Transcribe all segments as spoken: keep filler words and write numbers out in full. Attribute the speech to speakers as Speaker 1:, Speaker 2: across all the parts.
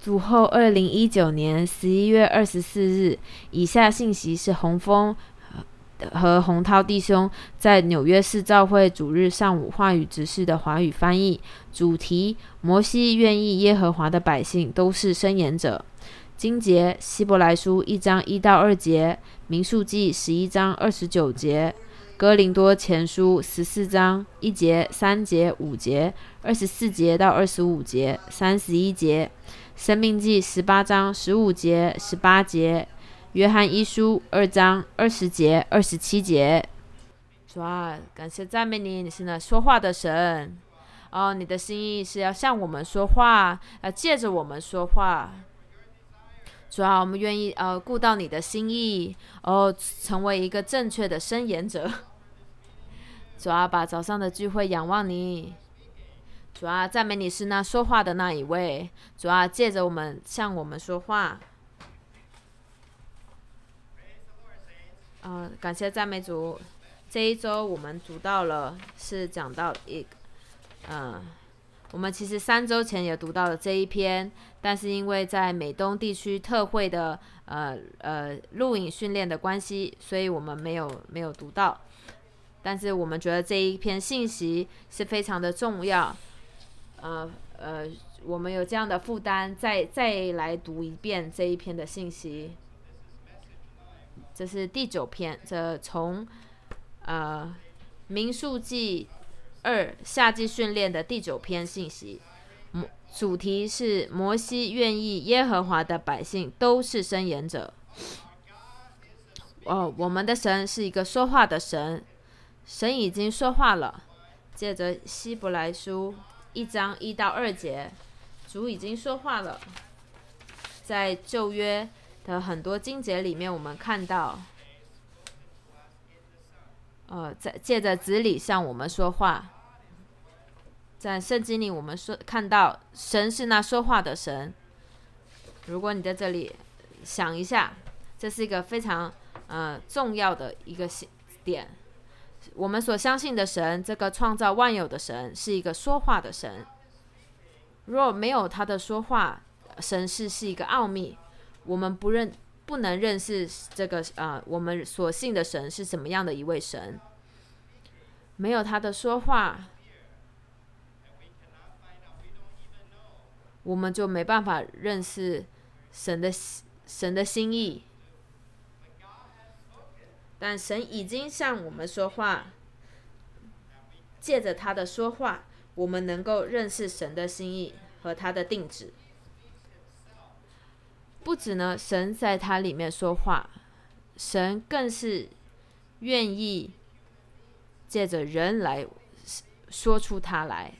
Speaker 1: 读后二零一九年十一月二十四日，以下信息是洪峰和洪涛弟兄在纽约市教会主日上午话语执事的华语翻译。主题：摩西愿意耶和华的百姓都是申言者。经节：希伯来书一章一到二节，民数记十一章二十九节，哥林多前书十四章一节、三节、五节、二十四节到二十五节、三十一节，申命记十八章十五节、十八节，约翰一书二章二十节、二十七节。主啊，感谢赞美你，你是那说话的神。哦，你的心意是要向我们说话，要借着我们说话。主啊，我们愿意呃顾到你的心意，哦，成为一个正确的申言者。主啊，把早上的聚会仰望你。主啊，赞美你是那说话的那一位。主啊，借着我们向我们说话。呃，感谢赞美主。这一周我们读到了是讲到一个，呃，我们其实三周前也读到了这一篇，但是因为在美东地区特会的呃呃录影训练的关系，所以我们没有没有读到。但是我们觉得这一篇信息是非常的重要，呃呃，我们有这样的负担，再再来读一遍这一篇的信息。这是第九篇，这从呃民数记二夏季训练的第九篇信息，主题是摩西愿意耶和华的百姓都是申言者。哦，我们的神是一个说话的神，神已经说话了。借着希伯来书一章一到二节，主已经说话了。在旧约的很多经节里面，我们看到呃，在借着子里向我们说话。在圣经里我们说看到神是那说话的神。如果你在这里想一下，这是一个非常呃重要的一个点。我们所相信的神，这个创造万有的神，是一个说话的神。若没有他的说话，神是是一个奥秘，我们不认不能认识这个呃我们所信的神是什么样的一位神。没有他的说话，我们就没办法认识神的神的心意。但神已经向我们说话，借着他的说话，我们能够认识神的心意和他的定旨。不止呢，神在他里面说话，神更是愿意借着人来说出他来。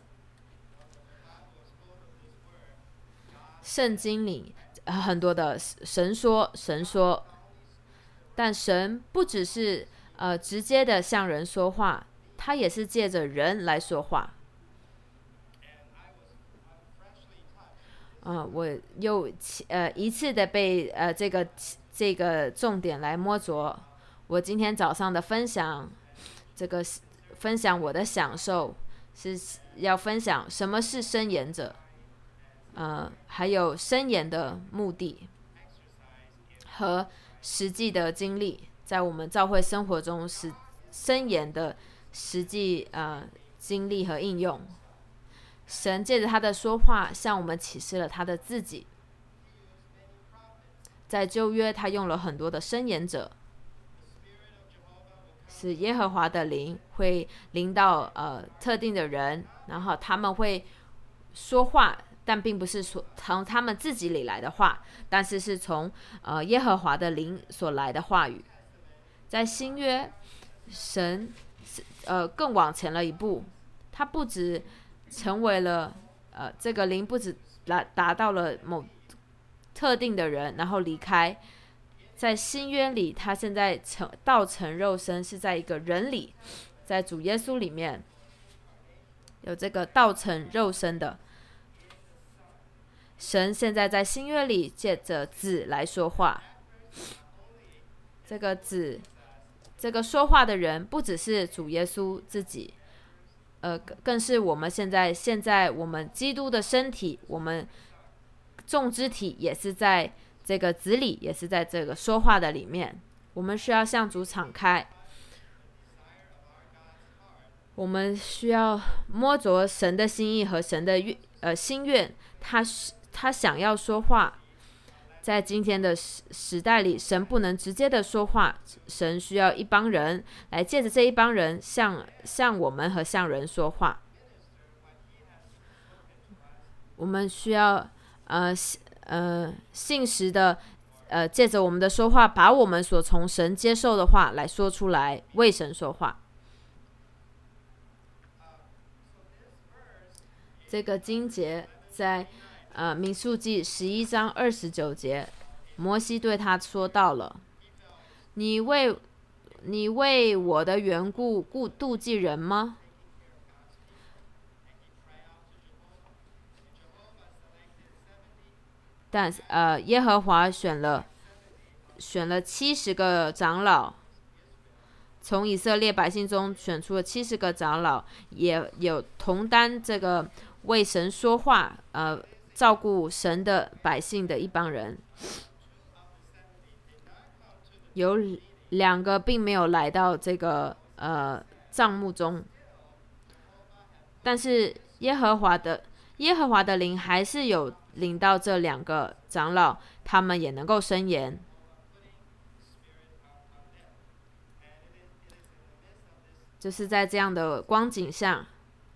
Speaker 1: 圣经里很多的神说神说，但神不只是呃直接的向人说话，他也是借着人来说话。呃，我又呃一次的被呃这个这个重点来摸着。我今天早上的分享，这个分享我的享受，是要分享什么是申言者，呃，还有申言的目的和实际的经历，在我们教会生活中是申言的实际呃经历和应用。神借着他的说话向我们启示了他的自己。在旧约他用了很多的申言者，是耶和华的灵会临到呃特定的人，然后他们会说话，但并不是说从他们自己里来的话，但是是从呃耶和华的灵所来的话语。在新约，神呃更往前了一步，他不止成为了呃这个灵不止达达到了某特定的人，然后离开。在新约里，他现在成道成肉身，是在一个人里，在主耶稣里面有这个道成肉身的神。现在在新约里借着子来说话。这个子，这个说话的人不只是主耶稣自己，呃，更是我们现在现在我们基督的身体，我们众肢体也是在这个子里，也是在这个说话的里面。我们需要向主敞开，我们需要摸着神的心意和神的愿呃心愿，他他想要说话。在今天的时代里，神不能直接的说话，神需要一帮人来借着这一帮人向向我们和向人说话。我们需要呃呃信实的呃借着我们的说话，把我们所从神接受的话来说出来，为神说话。这个经节在呃，民数记十一章二十九节，摩西对他说到了：你为你为我的缘故故妒忌人吗？但呃，耶和华选了选了七十个长老，从以色列百姓中选出了七十个长老，也有同担这个为神说话，呃。照顾神的百姓的一帮人，有两个并没有来到这个呃帐幕中，但是耶和华的耶和华的灵还是有领到这两个长老，他们也能够申言。就是在这样的光景下，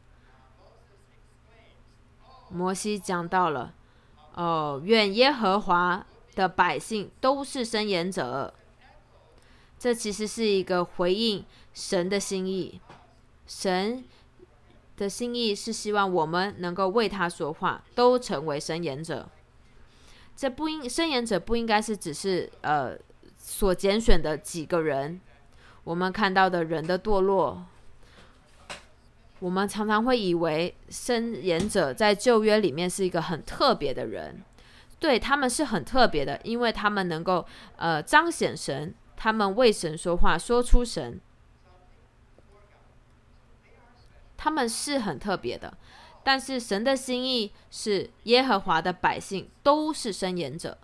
Speaker 1: 摩西讲到了，哦，愿耶和华的百姓都是申言者。这其实是一个回应神的心意，神的心意是希望我们能够为他说话，都成为申言者。这不应申言者不应该是只是呃所拣选的几个人。我们看到的人的堕落，我们常常会以为申言者在旧约里面是一个很特别的人，对，他们是很特别的，因为他们能够呃彰显神，他们为神说话，说出神，他们是很特别的。但是神的心意是耶和华的百姓都是申言者。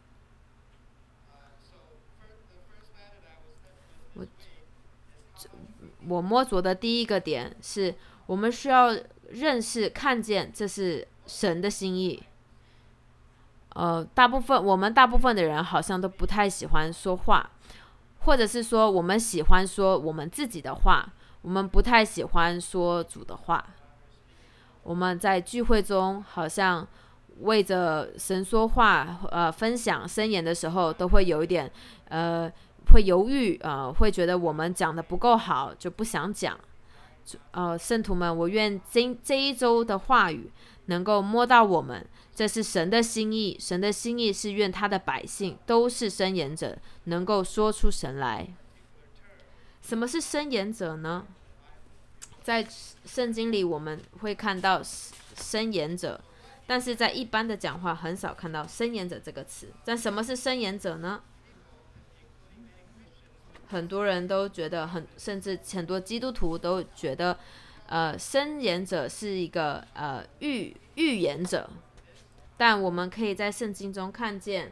Speaker 1: 我我摸着的第一个点是，我们需要认识、看见这是神的心意。呃，大部分我们大部分的人好像都不太喜欢说话，或者是说我们喜欢说我们自己的话，我们不太喜欢说主的话。我们在聚会中好像为着神说话，呃，分享申言的时候，都会有一点呃会犹豫，呃，会觉得我们讲的不够好，就不想讲。呃，圣徒们，我愿这这一周的话语能够摸到我们，这是神的心意。神的心意是愿他的百姓都是申言者，能够说出神来。什么是申言者呢？在圣经里我们会看到申言者，但是在一般的讲话很少看到申言者这个词。但什么是申言者呢？很多人都觉得很，甚至很多基督徒都觉得，呃，申言者是一个呃预预言者。但我们可以在圣经中看见，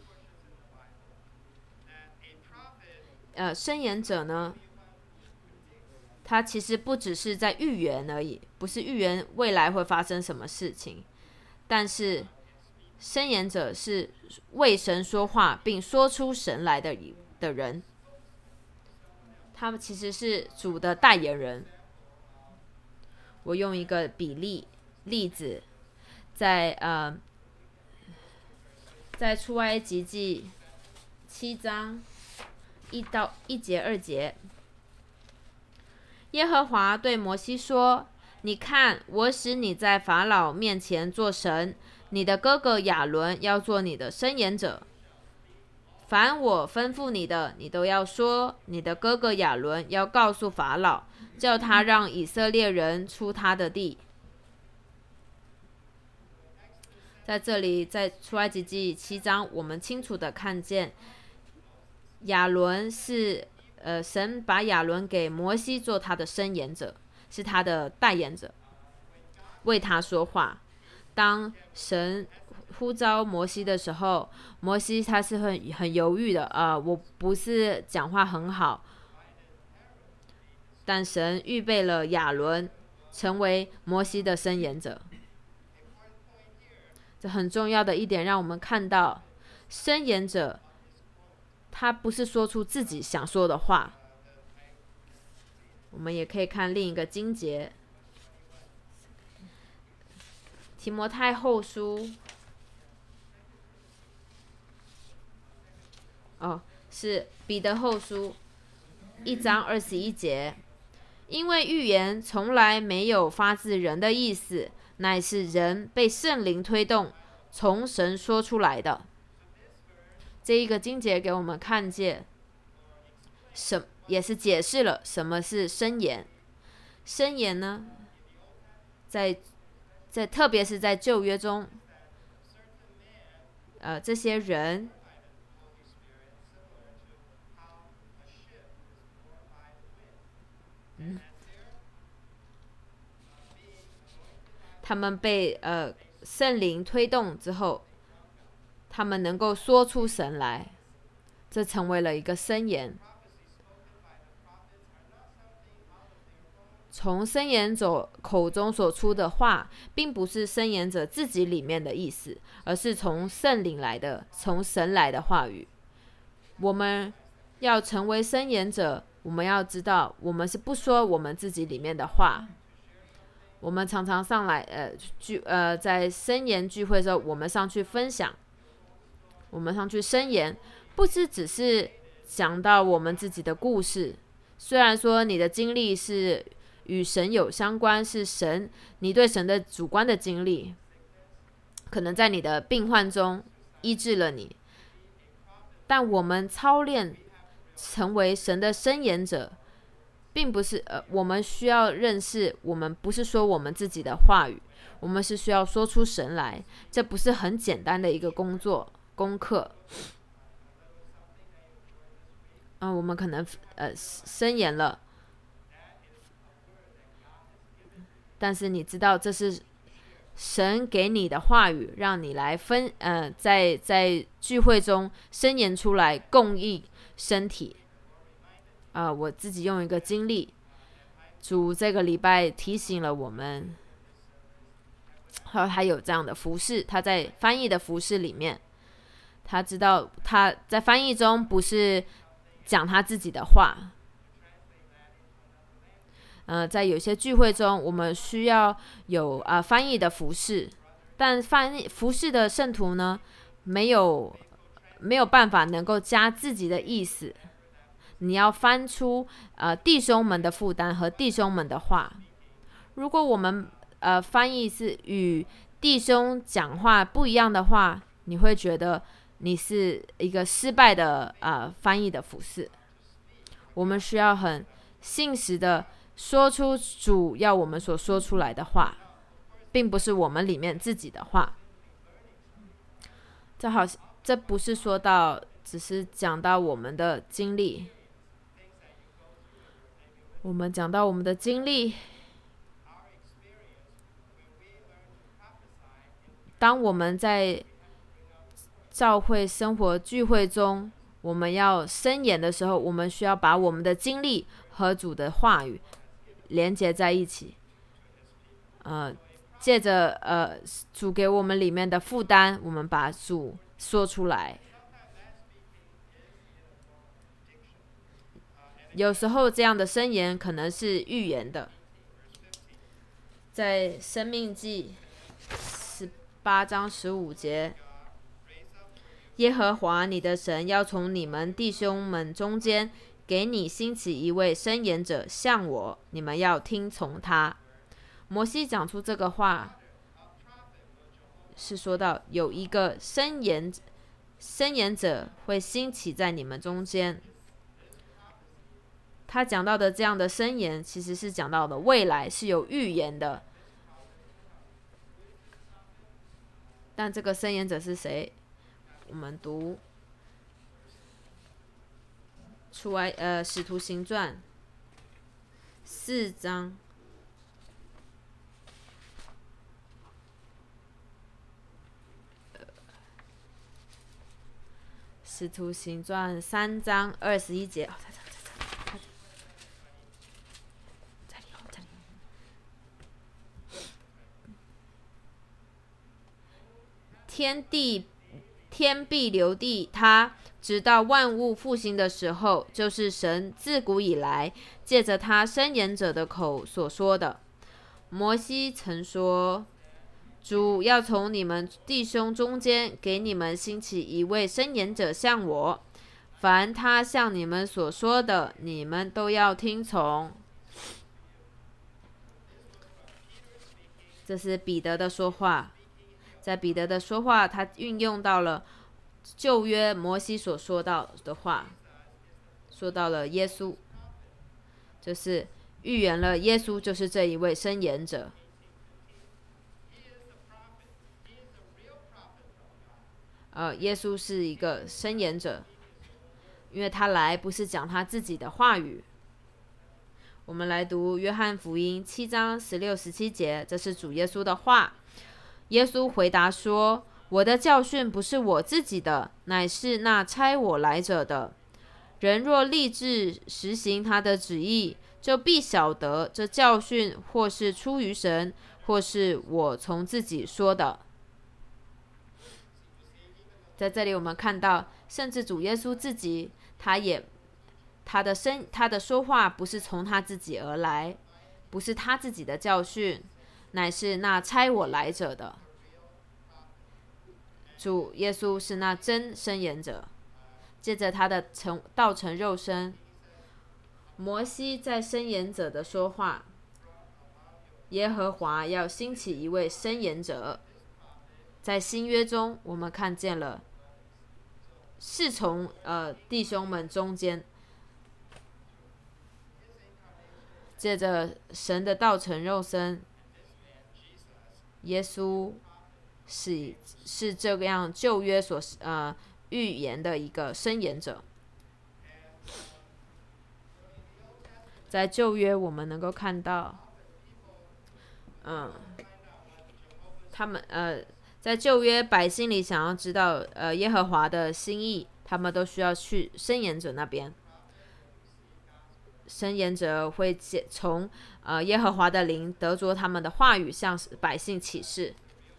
Speaker 1: 呃，申言者呢，他其实不只是在预言而已，不是预言未来会发生什么事情，但是申言者是为神说话并说出神来的的人。他们其实是主的代言人。我用一个比例例子，在呃，在出埃及记七章一到一节二节，耶和华对摩西说：“你看，我使你在法老面前做神，你的哥哥亚伦要做你的申言者。凡我吩咐你的，你都要说。你的哥哥亚伦要告诉法老，叫他让以色列人出他的地。”在这里，在出埃及记七章，我们清楚的看见亚伦是呃，神把亚伦给摩西做他的申言者，是他的代言者，为他说话。当神呼召摩西的时候，摩西他是很很犹豫的，呃，我不是讲话很好，但神预备了亚伦成为摩西的伸言者。这很重要的一点，让我们看到伸言者他不是说出自己想说的话。我们也可以看另一个经节，提摩太后书，哦，是彼得后书一章二十一节，因为预言从来没有发自人的意思，乃是人被圣灵推动，从神说出来的。这一个经节给我们看见，什也是解释了什么是申言。申言呢，在在特别是在旧约中，呃，这些人，嗯，他们被呃圣灵推动之后，他们能够说出神来，这成为了一个申言。从申言者口中所出的话，并不是申言者自己里面的意思，而是从圣灵来的，从神来的话语。我们要成为申言者，我们要知道，我们是不说我们自己里面的话。我们常常上来，呃，聚，呃，在申言聚会的时候，我们上去分享，我们上去申言，不是只是讲到我们自己的故事。虽然说你的经历是与神有相关，是神你对神的主观的经历，可能在你的病患中医治了你，但我们操练成为神的申言者，并不是呃，我们需要认识，我们不是说我们自己的话语，我们是需要说出神来，这不是很简单的一个工作功课。嗯、呃，我们可能呃申言了。但是你知道，这是神给你的话语，让你来分，呃，在在聚会中申言出来，供应身体。啊、呃，我自己用一个经历，主这个礼拜提醒了我们，还还有这样的服事，他在翻译的服事里面，他知道他在翻译中不是讲他自己的话。呃，在有些聚会中，我们需要有啊、呃、翻译的服事，但翻译服事的圣徒呢，没有没有办法能够加自己的意思。你要翻出呃弟兄们的负担和弟兄们的话。如果我们呃翻译是与弟兄讲话不一样的话，你会觉得你是一个失败的呃翻译的服事。我们需要很信实的说出主要我们所说出来的话，并不是我们里面自己的话。这好，这不是说到，只是讲到我们的经历。我们讲到我们的经历，当我们在教会生活聚会中，我们要申言的时候，我们需要把我们的经历和主的话语连接在一起，呃，借着呃主给我们里面的负担，我们把主说出来。有时候这样的申言可能是预言的，在申命记十八章十五节，耶和华你的神要从你们弟兄们中间给你兴起一位申言者，像我，你们要听从他。摩西讲出这个话，是说到有一个申言申言者会兴起在你们中间。他讲到的这样的申言，其实是讲到的未来，是有预言的。但这个申言者是谁？我们读出来，呃，《使徒行传》四章使徒行传三章二十一节。哦，这里，这里，天地天必留地他，直到万物复兴的时候，就是神自古以来借着他申言者的口所说的。摩西曾说，主要从你们弟兄中间给你们兴起一位申言者像我，凡他向你们所说的，你们都要听从。这是彼得的说话，在彼得的说话，他运用到了旧约摩西所说到的话，说到了耶稣，就是预言了耶稣就是这一位申言者。呃，耶稣是一个申言者，因为他来不是讲他自己的话语。我们来读约翰福音七章十六十七节，这是主耶稣的话。耶稣回答说，我的教训不是我自己的，乃是那差我来者的。人若立志实行他的旨意，就必晓得这教训或是出于神，或是我从自己说的。在这里我们看到，甚至主耶稣自己，他也他的声他的说话不是从他自己而来，不是他自己的教训，乃是那差我来者的。主耶稣是那真申言者，借着他的成道成肉身。摩西在申言者的说话，耶和华要兴起一位申言者。在新约中，我们看见了是从呃弟兄们中间，借着神的道成肉身，耶稣是是这样旧约所呃预言的一个申言者。在旧约，我们能够看到，嗯，他们呃。在旧约百姓里想要知道呃耶和华的心意，他们都需要去申言者那边。申言者会从呃耶和华的灵得着他们的话语，向百姓启示。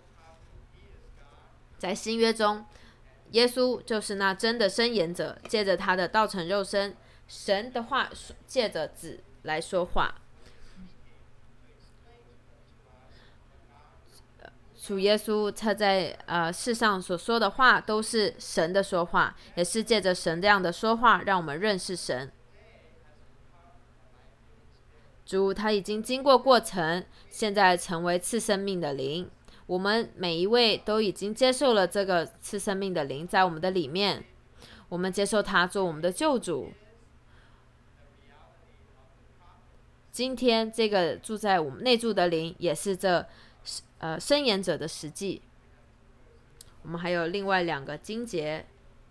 Speaker 1: 在新约中，耶稣就是那真的申言者，借着他的道成肉身，神的话借着子来说话。主耶稣他在呃世上所说的话都是神的说话，也是借着神这样的说话让我们认识神。主他已经经过过程，现在成为赐生命的灵，我们每一位都已经接受了这个赐生命的灵在我们的里面，我们接受他做我们的救主。今天这个住在我们内住的灵也是这呃，申言者的实际。我们还有另外两个经节，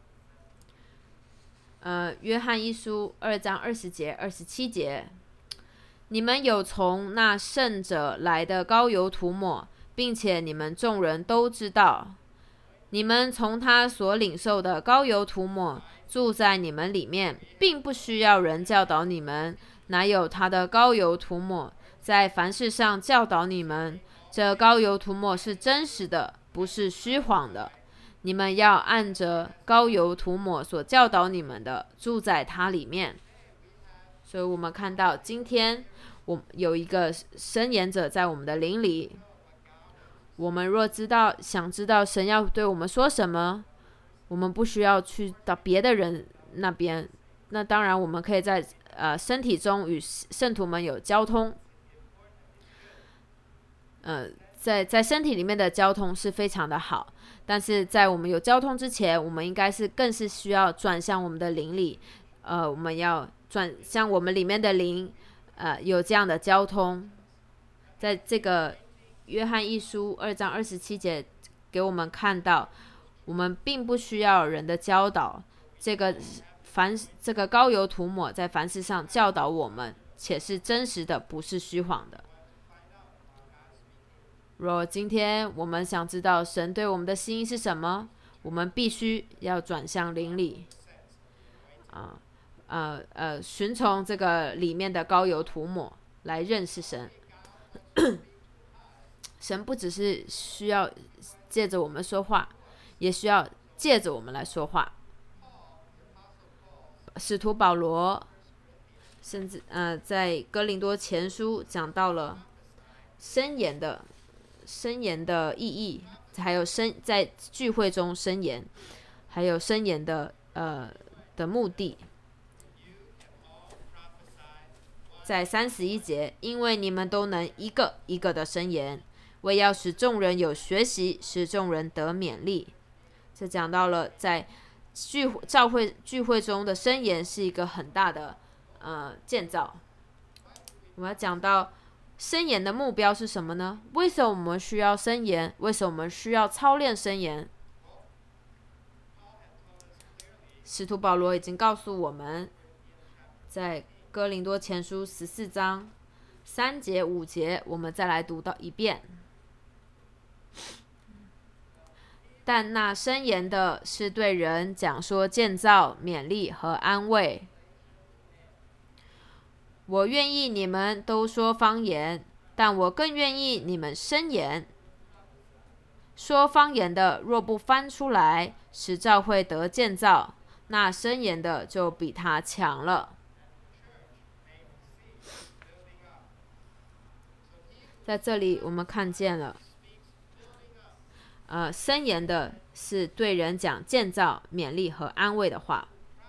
Speaker 1: 呃，约翰一书二章二十节、二十七节，你们有从那圣者来的膏油涂抹，并且你们众人都知道，你们从他所领受的膏油涂抹住在你们里面，并不需要人教导你们，乃有他的膏油涂抹在凡事上教导你们。这膏油涂抹是真实的，不是虚谎的。你们要按着膏油涂抹所教导你们的，住在它里面。所以我们看到今天我有一个申言者在我们的灵里，我们若知道想知道神要对我们说什么，我们不需要去到别的人那边。那当然我们可以在呃身体中与圣徒们有交通，呃，在在身体里面的交通是非常的好，但是在我们有交通之前，我们应该是更是需要转向我们的灵里，呃，我们要转向我们里面的灵，呃，有这样的交通。在这个约翰一书二章二十七节给我们看到，我们并不需要人的教导，这个凡这个膏油涂抹在凡事上教导我们，且是真实的，不是虚谎的。若今天我们想知道神对我们的心意是什么， 我们必须要转向灵里，啊、呃呃，循从这个里面的膏油涂抹来认识神。神不只是需要借着我们说话，也需要借着我们来说话。使徒保罗甚至呃，在哥林多前书讲到了申言的申言的意义，还有申在聚会中申言，还有申言的呃的目的。在三十一节，因为你们都能一个一个的申言，为要使众人有学习，使众人得勉励。这讲到了在聚教会聚会中的申言是一个很大的呃建造。我们要讲到申言的目标是什么呢？为什么我们需要申言？为什么我们需要操练申言？使徒保罗已经告诉我们，在哥林多前书十四章三节五节，我们再来读到一遍。但那申言的是对人讲说建造、勉励和安慰。我愿意你们都说方言，但我更愿意你们申言。说方言的若不翻出来，使教会得建造，那申言的就比他强了。在这里我们看见了呃，申言的是对人讲建造、勉励和安慰的话。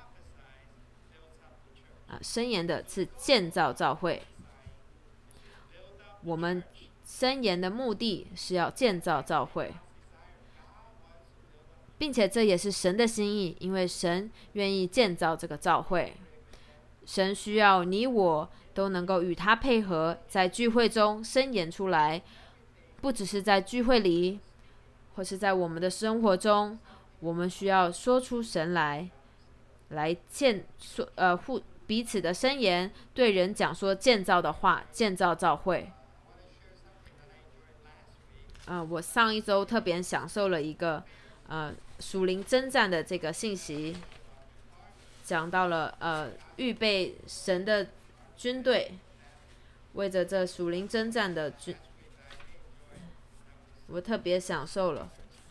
Speaker 1: 啊，申言的是建造教会。我们申言的目的是要建造教会，并且这也是神的心意，因为神愿意建造这个教会。神需要你我都能够与他配合，在聚会中申言出来，不只是在聚会里，或是在我们的生活中，我们需要说出神来，来建说呃互彼此的申言，对人讲说建造的话，建造教会。呃，我上一周特别享受了一个呃属灵征战的这个信息，讲到了呃预备神的军队，为着这属灵征战的军，我特别享受了。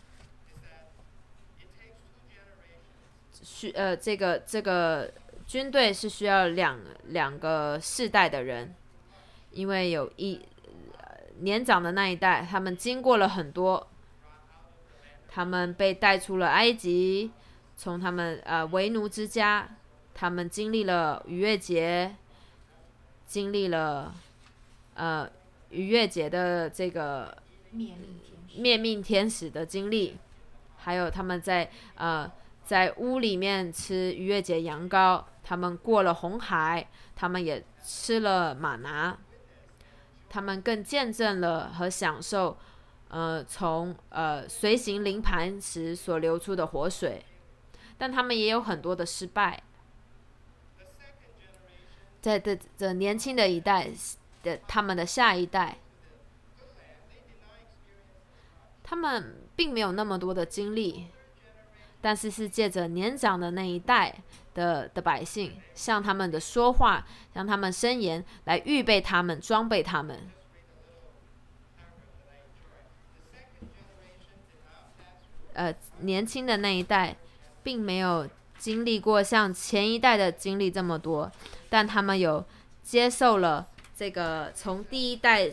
Speaker 1: 需呃这个这个军队是需要两两个世代的人，因为有一、呃、年长的那一代，他们经过了很多，他们被带出了埃及，从他们呃为奴之家，他们经历了逾越节，经历了呃逾越节的这个灭命天使的经历，还有他们在呃在屋里面吃逾越节羊羔，他们过了红海，他们也吃了玛拿，他们更见证了和享受呃从呃随行灵磐时所流出的活水，但他们也有很多的失败。在这这年轻的一代的他们的下一代，他们并没有那么多的经历，但是是借着年长的那一代的的百姓，向他们的说话，向他们申言，来预备他们，装备他们。呃，年轻的那一代并没有经历过像前一代的经历这么多，但他们有接受了这个从第一代，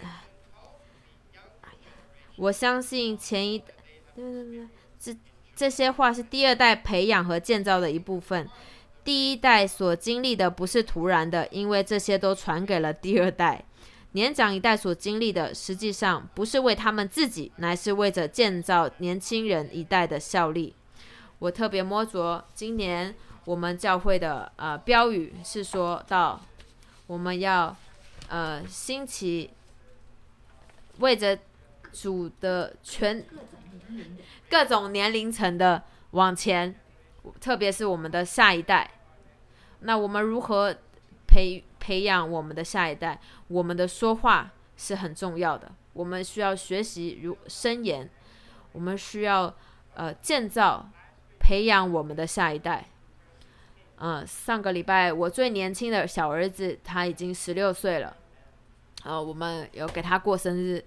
Speaker 1: 我相信前一这这些话是第二代培养和建造的一部分。第一代所经历的不是突然的，因为这些都传给了第二代。年长一代所经历的，实际上不是为他们自己，乃是为着建造年轻人一代的效力。我特别摸着今年我们教会的呃标语是说到，我们要呃兴起为着主的全各种年龄层的往前，特别是我们的下一代。那我们如何培培养我们的下一代？我们的说话是很重要的，我们需要学习如申言，我们需要呃建造、培养我们的下一代。呃，上个礼拜我最年轻的小儿子他已经十六岁了，呃，我们有给他过生日。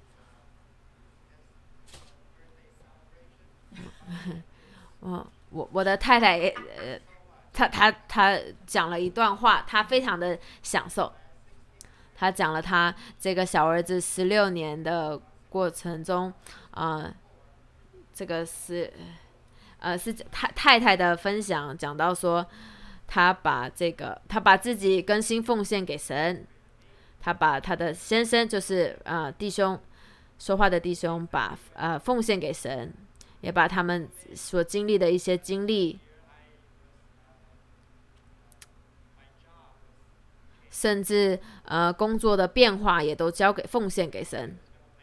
Speaker 1: 嗯，我我的太太也呃，她她她讲了一段话，她非常的享受。她讲了她这个小儿子十六年的过程中，呃，这个是呃是太太太的分享，讲到说，他把这个他把自己更新奉献给神，他把他的先生就是呃弟兄说话的弟兄把呃奉献给神，也把他们所经历的一些经历，甚至呃工作的变化也都交给奉献给神。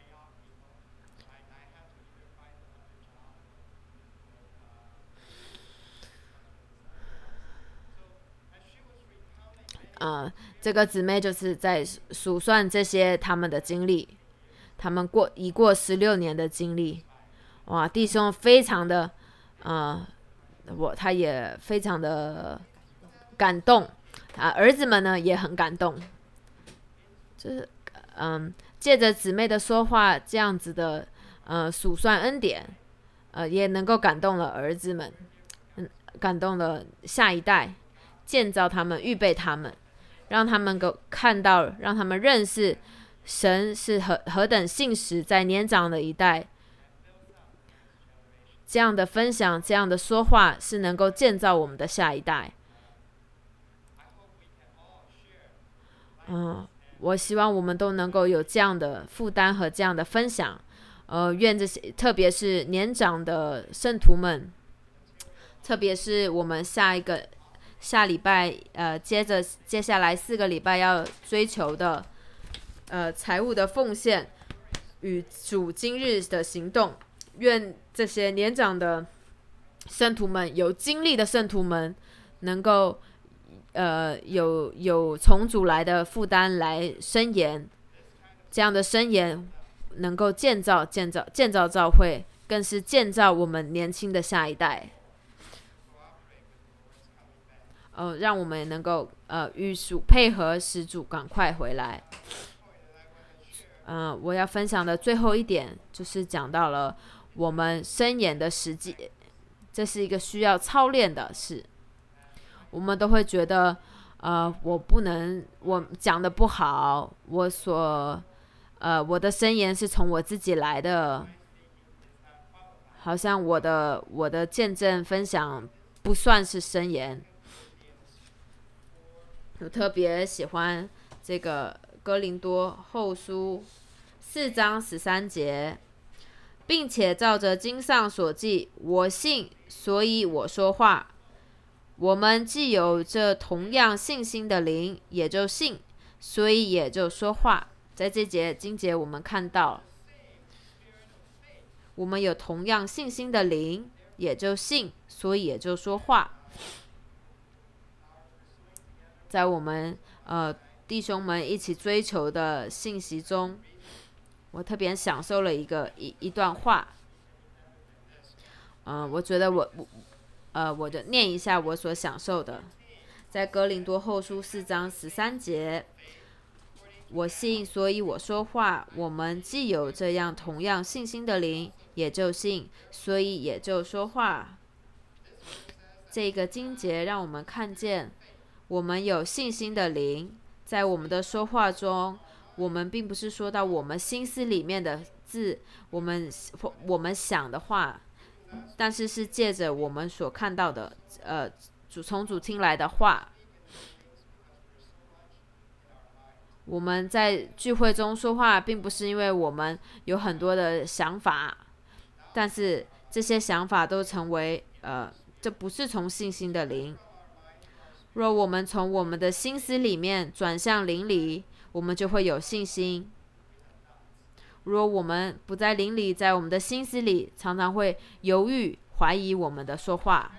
Speaker 1: 呃，这个姊妹就是在数算这些他们的经历，他们过已过十六年的经历。哇，弟兄非常的呃，我他也非常的感动啊，儿子们呢也很感动，就是嗯，借着姊妹的说话这样子的呃数算恩典，呃也能够感动了儿子们，嗯，感动了下一代，建造他们，预备他们，让他们够看到，让他们认识神是何何等信实，在年长的一代，这样的分享，这样的说话是能够建造我们的下一代。嗯，我希望我们都能够有这样的负担和这样的分享。呃，愿这些，特别是年长的圣徒们，特别是我们下一个下礼拜，呃，接着接下来四个礼拜要追求的，呃，财务的奉献与主今日的行动，愿这些年长的圣徒们、有经历的圣徒们，能够呃有有从主来的负担来申言，这样的申言能够建造建造建造教会，更是建造我们年轻的下一代。呃，让我们能够呃与主配合，使主赶快回来。嗯、呃，我要分享的最后一点就是讲到了我们申言的实际，这是一个需要操练的事。我们都会觉得，呃，我不能，我讲的不好，我所，呃，我的申言是从我自己来的，好像我的我的见证分享不算是申言。我特别喜欢这个哥林多后书四章十三节，并且照着经上所记，我信，所以我说话。我们既有这同样信心的灵，也就信，所以也就说话。在这节经节，我们看到，我们有同样信心的灵，也就信，所以也就说话。在我们呃弟兄们一起追求的信息中，我特别享受了一个一一段话。嗯、呃，我觉得我我呃，我就念一下我所享受的，在哥林多后书四章十三节，我信，所以我说话。我们既有这样同样信心的灵，也就信，所以也就说话。这个经节让我们看见，我们有信心的灵，在我们的说话中，我们并不是说到我们心思里面的字，我们我们想的话，但是是借着我们所看到的，呃，主从主听来的话。我们在聚会中说话，并不是因为我们有很多的想法，但是这些想法都成为呃，这不是从信心的灵。若我们从我们的心思里面转向灵里，我们就会有信心。若我们不在灵里，在我们的心思里，常常会犹豫、怀疑我们的说话。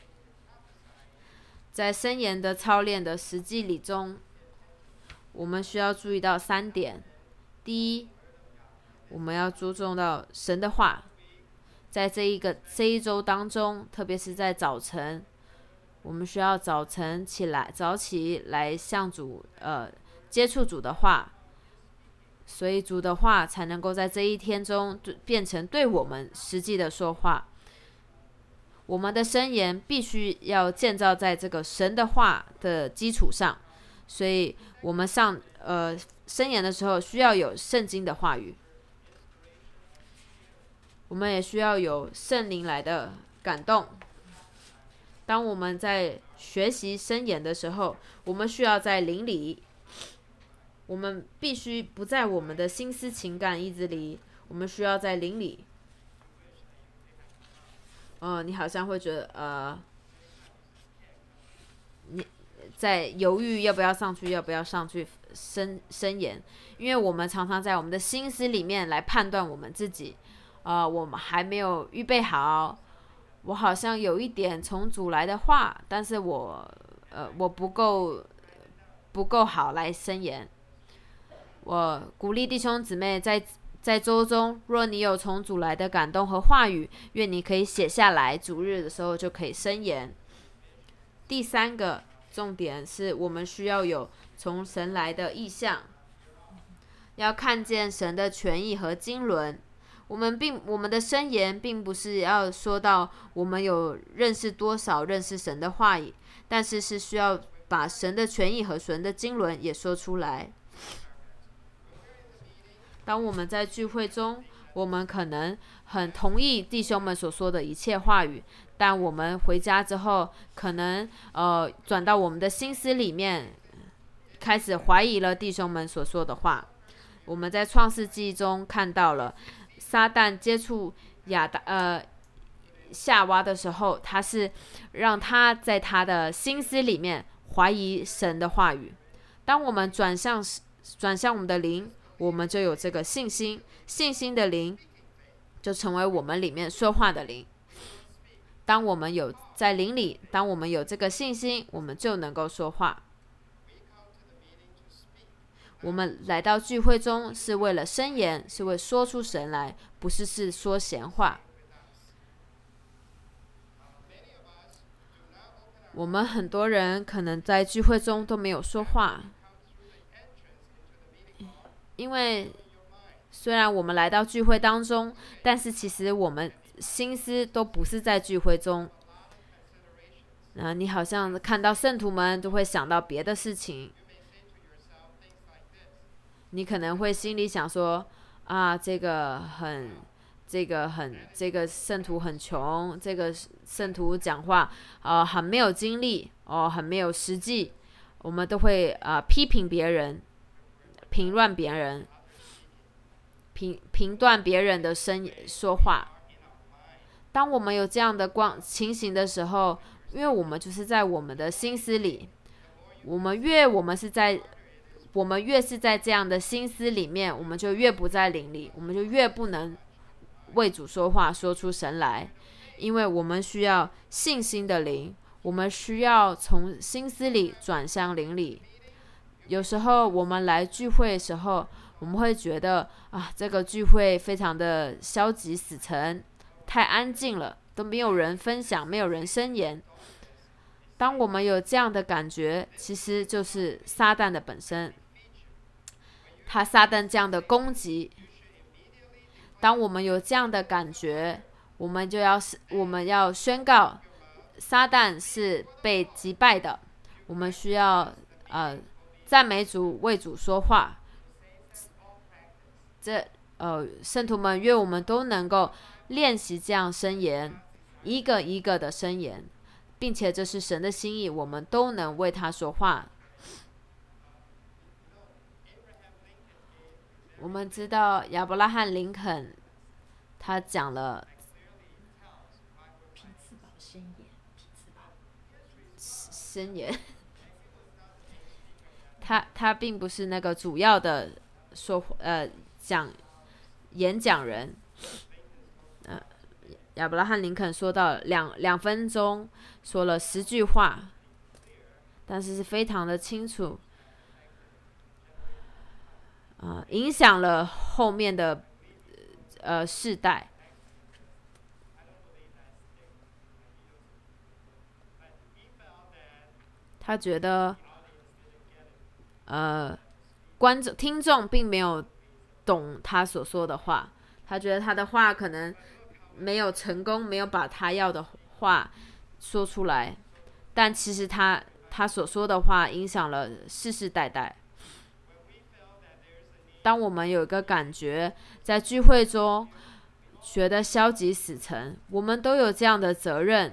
Speaker 1: 在申言的操练的实际里中，我们需要注意到三点：第一，我们要注重到神的话； 在这一个这一周当中，特别是在早晨，我们需要早晨起来，早起来向主呃接触主的话，所以主的话才能够在这一天中变成对我们实际的说话。我们的箴言必须要建造在这个神的话的基础上，所以我们上呃箴言的时候需要有圣经的话语，我们也需要有圣灵来的感动。当我们在学习箴言的时候，我们需要在灵里，我们必须不在我们的心思情感意志里，我们需要在灵里。呃，你好像会觉得呃，你在犹豫要不要上去，要不要上去申申言，因为我们常常在我们的心思里面来判断我们自己，呃，我们还没有预备好，我好像有一点从主来的话，但是我呃我不够不够好来申言。我鼓励弟兄姊妹在。在周中，若你有从主来的感动和话语，愿你可以写下来，主日的时候就可以申言。第三个重点是我们需要有从神来的意象，要看见神的权益和经纶。我们并我们的申言并不是要说到我们有认识多少认识神的话语，但是是需要把神的权益和神的经纶也说出来。当我们在聚会中，我们可能很同意弟兄们所说的一切话语，但我们回家之后，可能呃转到我们的心思里面，开始怀疑了弟兄们所说的话。我们在创世纪中看到了撒旦接触亚当呃夏娃的时候，他是让他在他的心思里面怀疑神的话语。当我们转向转向我们的灵，我们就有这个信心，信心的灵就成为我们里面说话的灵。当我们有在灵里，当我们有这个信心，我们就能够说话。我们来到聚会中是为了申言，是为说出神来，不是是说闲话。我们很多人可能在聚会中都没有说话，因为虽然我们来到聚会当中，但是其实我们心思都不是在聚会中。啊，你好像看到圣徒们就会想到别的事情，你可能会心里想说啊，这个很，这个很，这个圣徒很穷，这个圣徒讲话呃很没有精力哦，很没有实际，我们都会呃批评别人。评论别人，评评断别人的声说话。当我们有这样的光情形的时候，因为我们就是在我们的心思里，我们越我们是在我们越是在这样的心思里面，我们就越不在灵里，我们就越不能为主说话，说出神来。因为我们需要信心的灵，我们需要从心思里转向灵里。有时候我们来聚会的时候，我们会觉得啊，这个聚会非常的消极死沉，太安静了，都没有人分享，没有人申言。当我们有这样的感觉，其实就是撒旦的本身，他撒旦这样的攻击。当我们有这样的感觉，我们就要我们要宣告，撒旦是被击败的。我们需要呃。赞美主，为主说话。这呃，圣徒们愿我们都能够练习这样申言，一个一个的申言，并且这是神的心意，我们都能为他说话。我们知道亚伯拉罕林肯，他讲了
Speaker 2: 匹兹堡宣言，匹兹堡
Speaker 1: 申言。他他并不是那个主要的说呃讲演讲人，呃，亚伯拉罕林肯说到两两分钟说了十句话，但是是非常的清楚，呃，影响了后面的呃世代。 他觉得，呃，观众听众并没有懂他所说的话，他觉得他的话可能没有成功，没有把他要的话说出来，但其实他他所说的话影响了世世代代。当我们有一个感觉在聚会中觉得消极死沉，我们都有这样的责任，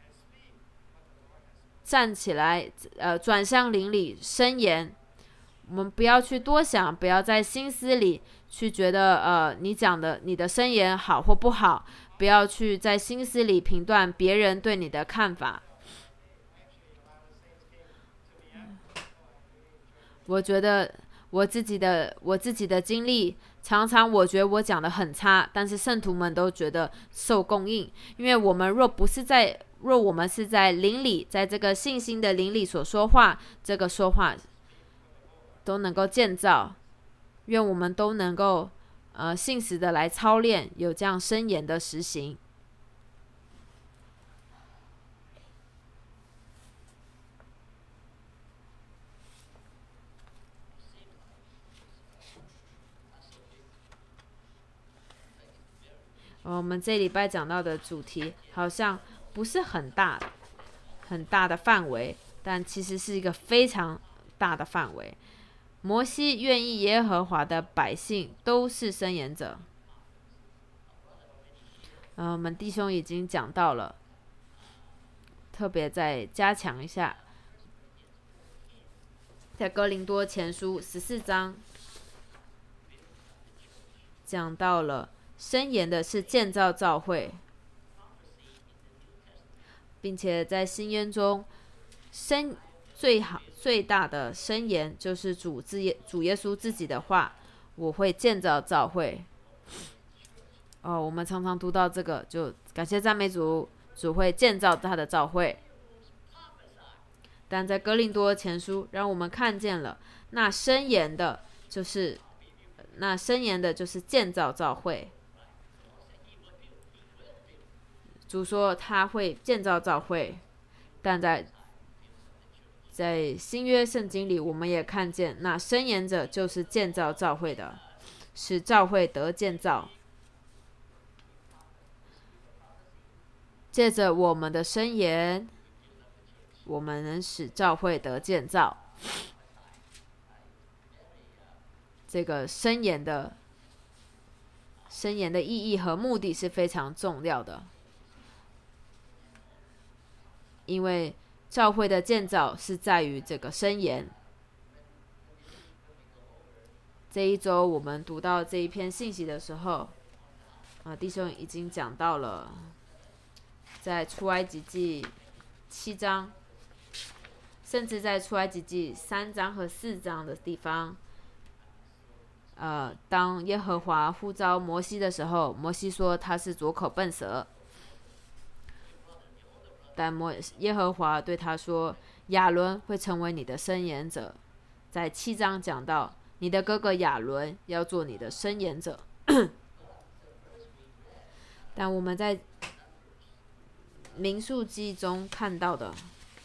Speaker 1: 站起来，呃，转向邻里申言。我们不要去多想，不要在心思里去觉得，呃，你讲的你的申言好或不好，不要去在心思里评断别人对你的看法。我觉得我自己的我自己的经历，常常我觉得我讲的很差，但是圣徒们都觉得受供应，因为我们若不是在若我们是在灵里，在这个信心的灵里所说话，这个说话都能够建造。愿我们都能够呃信实的来操练，有这样申言的实行。我们这礼拜讲到的主题好像不是很大很大的范围，但其实是一个非常大的范围。摩西愿意耶和华的百姓都是申言者。呃，我们弟兄已经讲到了，特别再加强一下，在哥林多前书十四章讲到了申言的是建造教会，并且在新约中，申最好最大的申言就是主自主耶稣自己的话：“我会建造教会。”哦，我们常常读到这个，就感谢赞美主，主会建造他的教会。但在哥林多前书，让我们看见了那申言的，就是那申言的就是建造教会。主说他会建造教会，但在在新约圣经里，我们也看见那申言者就是建造教会的，使教会得建造。借着我们的申言，我们能使教会得建造。这个申言的申言的意义和目的是非常重要的。因为教会的建造是在于这个申言。这一周我们读到这一篇信息的时候，啊，弟兄已经讲到了，在出埃及记七章，甚至在出埃及记三章和四章的地方，呃，当耶和华呼召摩西的时候，摩西说他是左口笨舌。但摩耶和华对他说：“亚伦会成为你的申言者。”在七章讲到，你的哥哥亚伦要做你的申言者。但我们在民数记中看到的，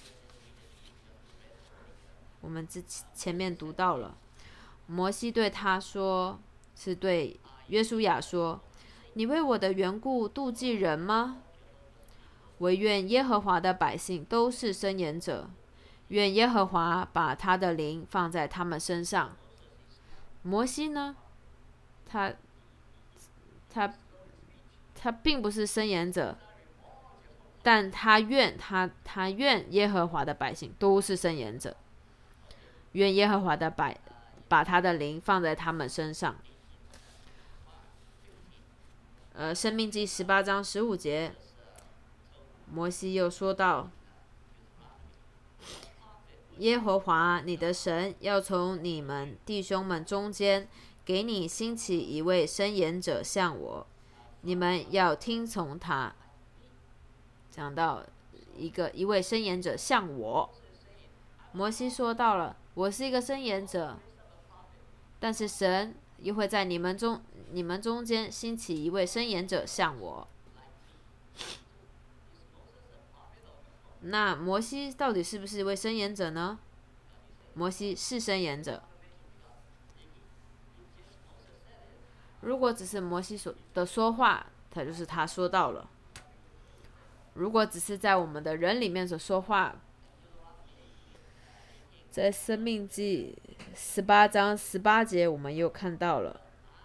Speaker 1: 我们之前面读到了，摩西对他说，是对约书亚说：“你为我的缘故妒忌人吗？惟愿耶和华的百姓都是申言者，愿耶和华把他的灵放在他们身上。”摩西呢，他他他并不是申言者，但他愿他他愿耶和华的百姓都是申言者，愿耶和华的百把他的灵放在他们身上。呃，申命记十八章十五节。摩西又说道：“耶和华你的神要从你们弟兄们中间给你兴起一位申言者像我，你们要听从他。”讲到一个一位申言者像我，摩西说到了，我是一个申言者，但是神又会在你们中你们中间兴起一位申言者像我。 那摩西到底是不是一位申言者呢？摩西是申言者。如果只是摩西所的说话，他就是他说到了；如果只是在我们的人里面所说话，在申命记十八章十八节，我们又看到了，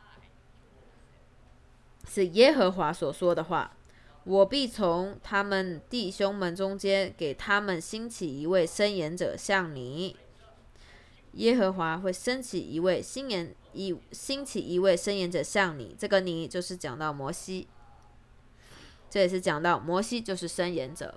Speaker 1: 是耶和华所说的话。我必从他们弟兄们中间给他们兴起一位申言者像你。耶和华会升起一位新言一兴起一位申言者像你，这个你就是讲到摩西，这也是讲到摩西就是申言者。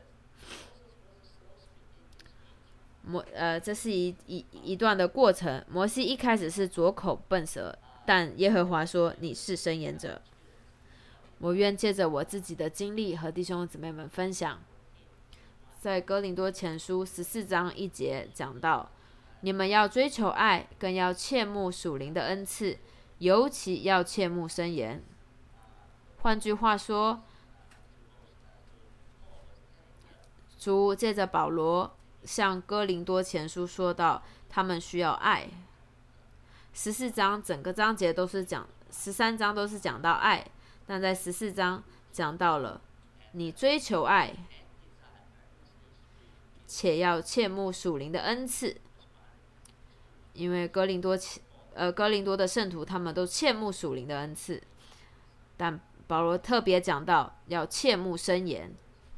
Speaker 1: 摩呃，这是一一一段的过程。摩西一开始是拙口笨舌，但耶和华说你是申言者。我愿借着我自己的经历和弟兄姊妹们分享，在哥林多前书十四章一节讲到，你们要追求爱，更要切慕属灵的恩赐，尤其要切慕申言。换句话说，主借着保罗向哥林多前书说到，他们需要爱。十四章整个章节都是讲，十三章都是讲到爱，但在十四章讲到了你追求爱，且要切慕属灵的恩赐。因为哥林多呃哥林多的圣徒他们都切慕属灵的恩赐，但保罗特别讲到要切慕申言。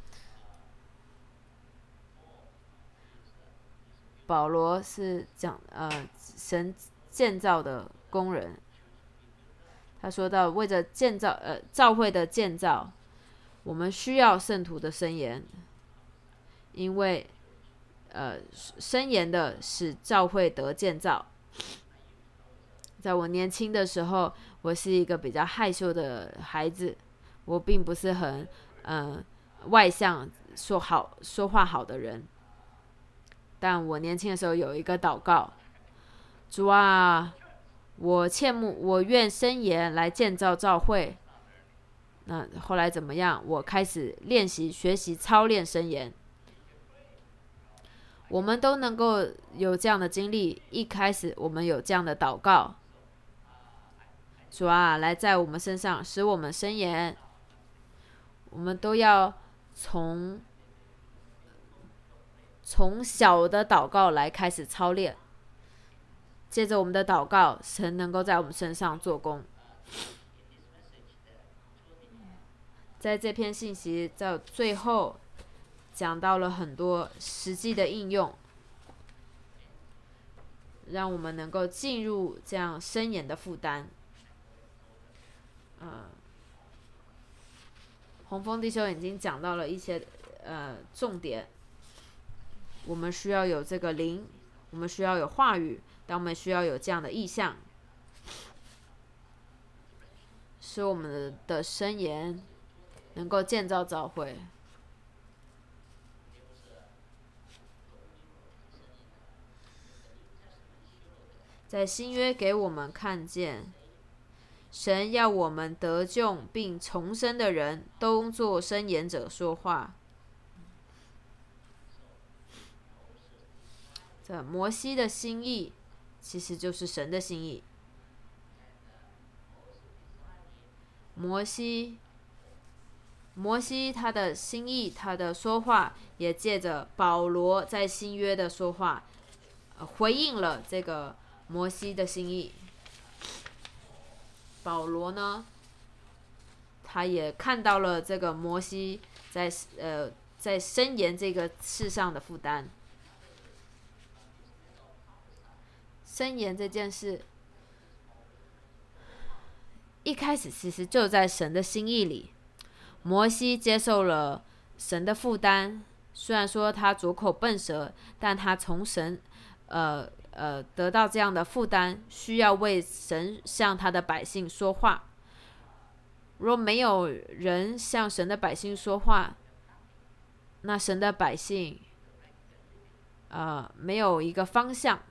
Speaker 1: 保罗是讲呃神建造的工人，他说到为着建造呃教会的建造，我们需要圣徒的申言，因为呃申言的使教会得建造。在我年轻的时候，我是一个比较害羞的孩子，我并不是很呃外向说好说话好的人。但我年轻的时候有一个祷告，主啊，我切慕我愿申言来建造教会。那后来怎么样？我开始练习学习操练申言。我们都能够有这样的经历，一开始我们有这样的祷告，主啊，来在我们身上使我们申言。我们都要从从小的祷告来开始操练，接着我们的祷告，神能够在我们身上做工。在这篇信息在最后讲到了很多实际的应用，让我们能够进入这样申言的负担。呃，洪峰弟兄已经讲到了一些呃重点。我们需要有这个灵，我们需要有话语，但我们需要有这样的意象，使我们的申言能够建造教会。在新约给我们看见，神要我们得救并重生的人都做申言者说话。这摩西的心意其实就是神的心意。摩西摩西他的心意，他的说话也借着保罗在新约的说话，呃、回应了这个摩西的心意。保罗呢，他也看到了这个摩西在呃在申言这个事上的负担。申言这件事，一开始其实就在神的心意里。摩西接受了神的负担，虽然说他拙口笨舌，但他从神呃呃得到这样的负担，需要为神向他的百姓说话。若没有人向神的百姓说话，那神的百姓呃没有一个方向。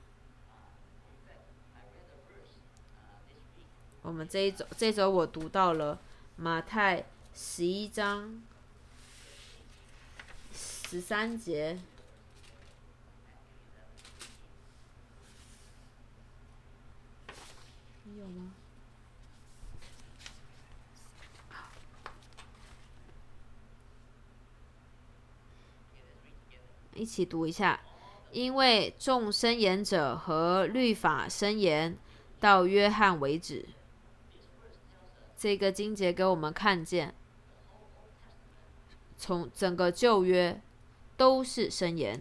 Speaker 1: 我们这一周这一周我读到了马太十一章十三节，你有吗？一起读一下。因为众申言者和律法申言到约翰为止。这个经节给我们看见，从整个旧约都是申言。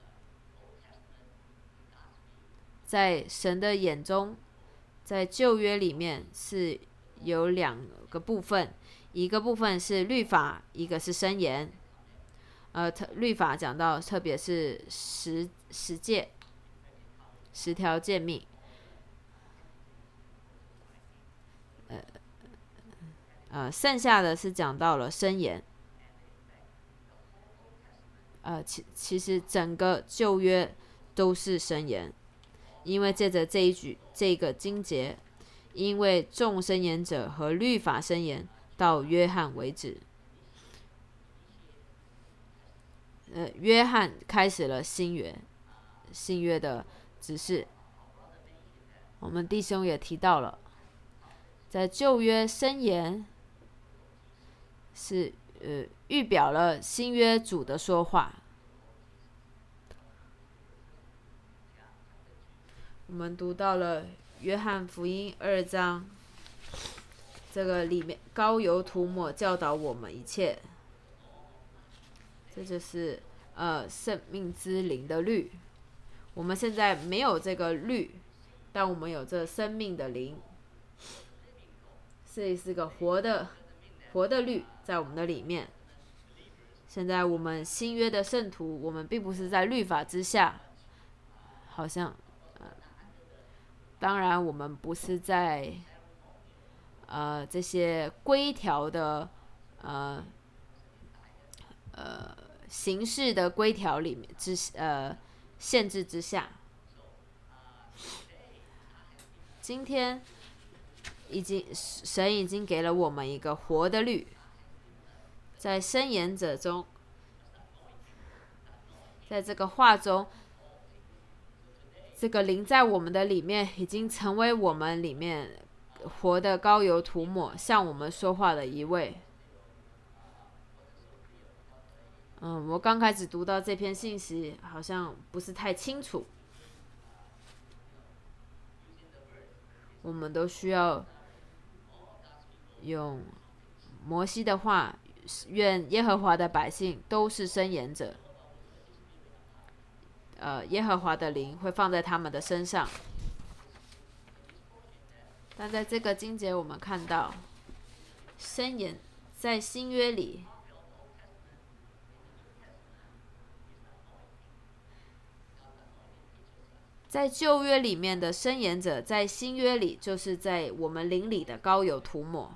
Speaker 1: 在神的眼中，在旧约里面是有两个部分，一个部分是律法，一个是申言。呃，律法讲到，特别是十十诫、十条诫命。呃呃，剩下的是讲到了申言。呃，其其实整个旧约都是申言，因为借着这一句这个经节，因为众申言者和律法申言到约翰为止。呃，约翰开始了新约，新约的指示。我们弟兄也提到了，在旧约申言是呃预表了新约主的说话。我们读到了约翰福音二章，这个里面膏油涂抹教导我们一切。这就是呃生命之灵的律。我们现在没有这个律，但我们有这生命的灵，这是个活的活的律在我们的里面。现在我们新约的圣徒，我们并不是在律法之下，好像呃，当然我们不是在呃这些规条的呃呃。形式的规条里面之呃限制之下，今天已经神已经给了我们一个活的律，在申言者中，在这个话中，这个灵在我们的里面已经成为我们里面活的膏油涂抹，向我们说话的一位。嗯，我刚开始读到这篇信息，好像不是太清楚。我们都需要用摩西的话，愿耶和华的百姓都是申言者。呃，耶和华的灵会放在他们的身上。但在这个经节，我们看到申言在新约里。在旧约里面的申言者，在新约里就是在我们灵里的膏油涂抹。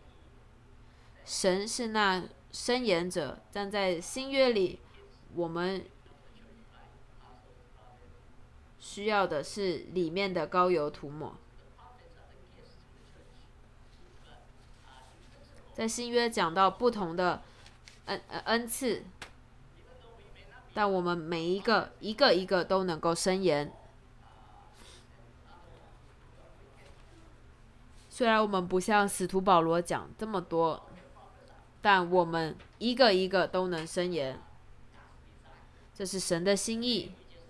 Speaker 1: 神是那申言者，但在新约里，我们需要的是里面的膏油涂抹。在新约讲到不同的恩恩赐，但我们每一个一个一个都能够申言。虽然我们不像使徒保罗讲这么多，但我们一个一个都能申言，这是神的心意。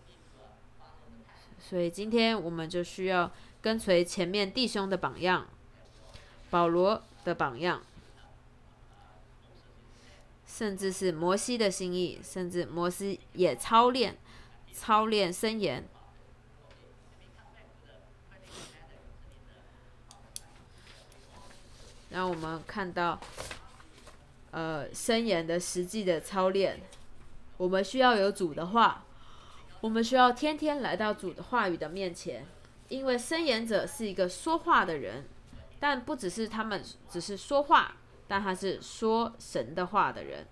Speaker 1: 所以今天我们就需要跟随前面弟兄的榜样，保罗的榜样，甚至是摩西的心意，甚至摩西也操练操练申言。让我们看到，呃，申言的实际的操练。我们需要有主的话，我们需要天天来到主的话语的面前，因为申言者是一个说话的人，但不只是他们只是说话，但他是说神的话的人。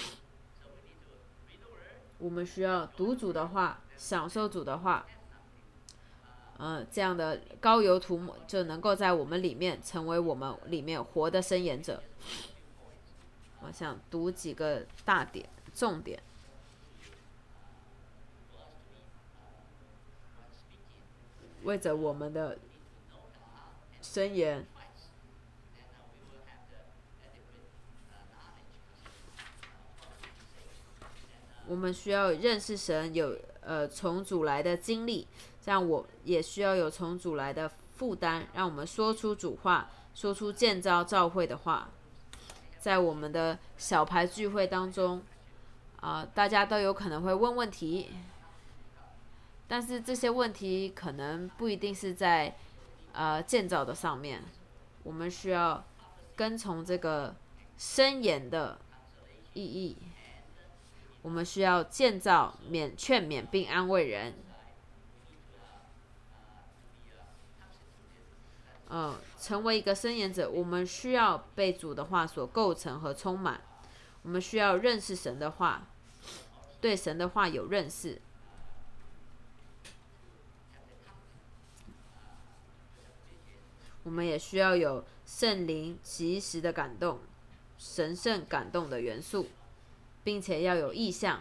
Speaker 1: 我们需要读主的话，享受主的话。呃，这样的膏油涂抹就能够在我们里面成为我们里面活的申言者。我想读几个大点重点。 为着我们的箴言，我们需要认识神，有呃从主来的经历，这样我也需要有从主来的负担，让我们说出主话，说出建造教会的话。在我们的小牌聚会当中，啊、呃，大家都有可能会问问题，但是这些问题可能不一定是在呃建造的上面，我们需要跟从这个申言的意义。我们需要建造、勉劝勉并安慰人。呃，成为一个申言者，我们需要被主的话所构成和充满。我们需要认识神的话，对神的话有认识。我们也需要有圣灵及时的感动、神圣感动的元素，并且要有意向。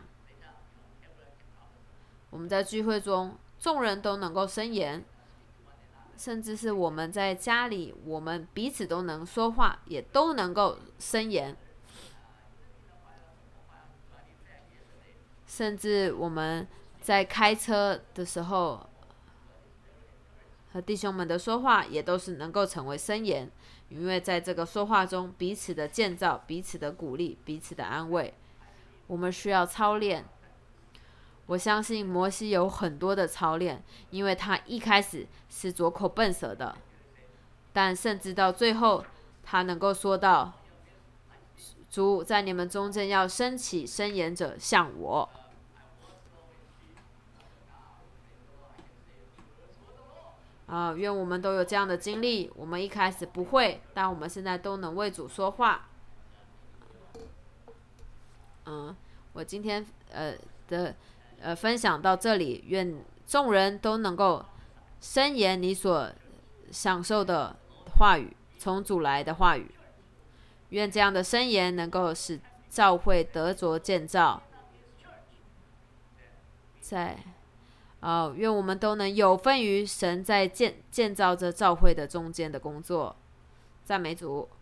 Speaker 1: 我们在聚会中，众人都能够申言，甚至是我们在家里，我们彼此都能说话，也都能够申言。甚至我们在开车的时候，和弟兄们的说话，也都是能够成为申言，因为在这个说话中，彼此的建造、彼此的鼓励、彼此的安慰，我们需要操练。我相信摩西有很多的操练，因为他一开始是拙口笨舌的，但甚至到最后，他能够说到：“主在你们中间要升起申言者，像我。”啊、呃，愿我们都有这样的经历。我们一开始不会，但我们现在都能为主说话。嗯，我今天呃的。呃，分享到这里，愿众人都能够申言你所享受的话语，从主来的话语。愿这样的申言能够使教会得着建造，在呃，愿我们都能有份于神在建建造着教会的中间的工作。赞美主。